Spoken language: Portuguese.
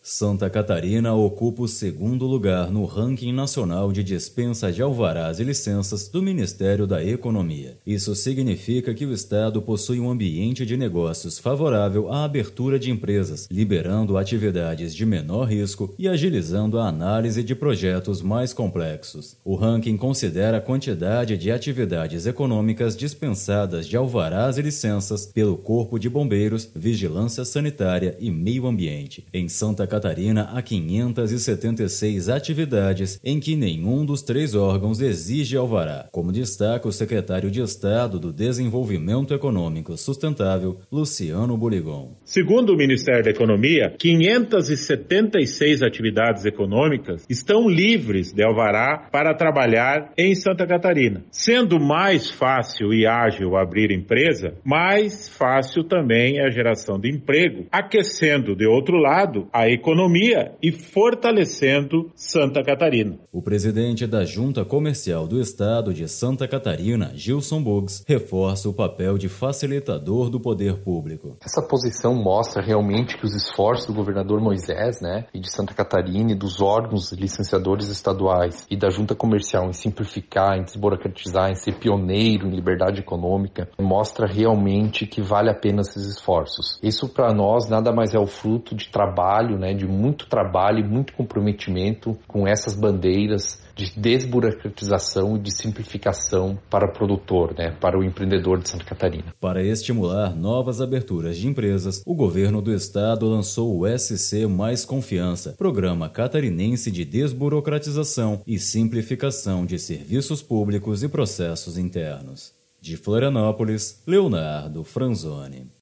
Santa Catarina ocupa o segundo lugar no ranking nacional de dispensa de alvarás e licenças do Ministério da Economia. Isso significa que o Estado possui um ambiente de negócios favorável à abertura de empresas, liberando atividades de menor risco e agilizando a análise de projetos mais complexos. O ranking considera a quantidade de atividades econômicas dispensadas de alvarás e licenças pelo Corpo de Bombeiros, Vigilância Sanitária e Meio Ambiente. Em Santa Catarina, há 576 atividades em que nenhum dos 3 órgãos exige alvará, como destaca o secretário de Estado do Desenvolvimento Econômico Sustentável, Luciano Boligon. Segundo o Ministério da Economia, 576 atividades econômicas estão livres de alvará para trabalhar em Santa Catarina. Sendo mais fácil e ágil abrir empresa, mais fácil também é a geração de emprego, aquecendo, de outro lado, a economia e fortalecendo Santa Catarina. O presidente da Junta Comercial do Estado de Santa Catarina, Gilson Buggs, reforça o papel de facilitador do poder público. Essa posição mostra realmente que os esforços do governador Moisés, e de Santa Catarina e dos órgãos licenciadores estaduais e da Junta Comercial em simplificar, em desburocratizar, em ser pioneiro em liberdade econômica, mostra realmente que vale a pena esses esforços. Isso para nós nada mais é o fruto de trabalho, de muito trabalho e muito comprometimento com essas bandeiras de desburocratização e de simplificação para o produtor, para o empreendedor de Santa Catarina. Para estimular novas aberturas de empresas, o governo do estado lançou o SC Mais Confiança, Programa Catarinense de Desburocratização e Simplificação de Serviços Públicos e Processos Internos. De Florianópolis, Leonardo Franzoni.